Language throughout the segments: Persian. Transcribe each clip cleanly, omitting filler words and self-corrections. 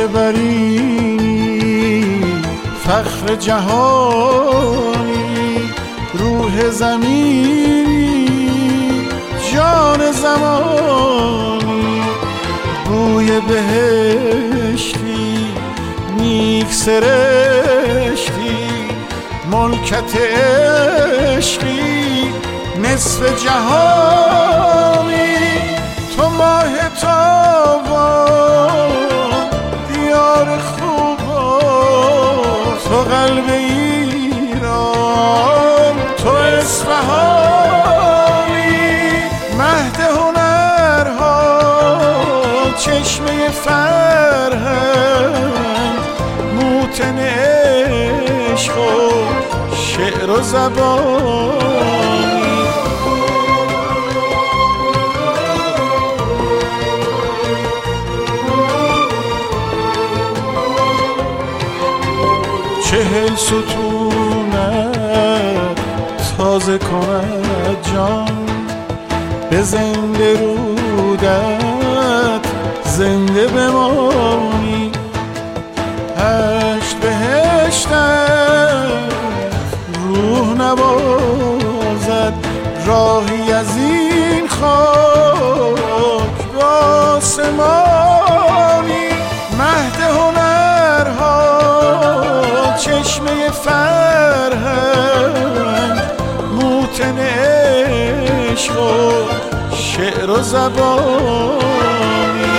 برینی فخر جهانی، روح زمینی جان زمانی، بوی بهشتی نیک سرشتی، ملکت عشقی نصف جهانی، تو ماه تابان دیار خوبا، تو قلب ایران، تو اصفهانی، مهد هنرها چشمه فرهنگ، موتن عشق و شعر و زبانی. چهل ستونت تازه کند جان، به زنده رودت زنده بمانی، هشت بهشتت روح نوازد، راهی از این خاک به آسمانی، مهد هنرها چشمه فرهنگ، موتن عشق و شعر و زبانی.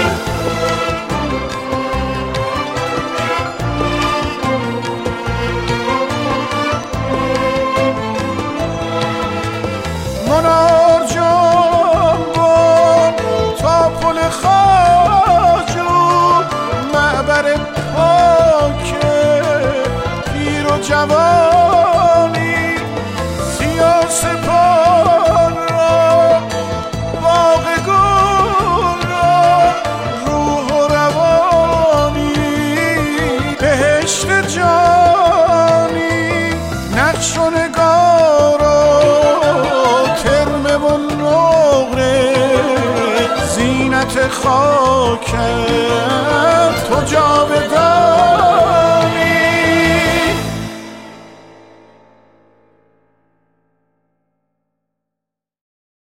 منار جانبان تا پل خواجو، معبر پاک پیر و جوانی، سیاسپان را باغ گل را روح و روانی، بهشت جانی نقش و نگار و ترمه و نقره، زینت خاکم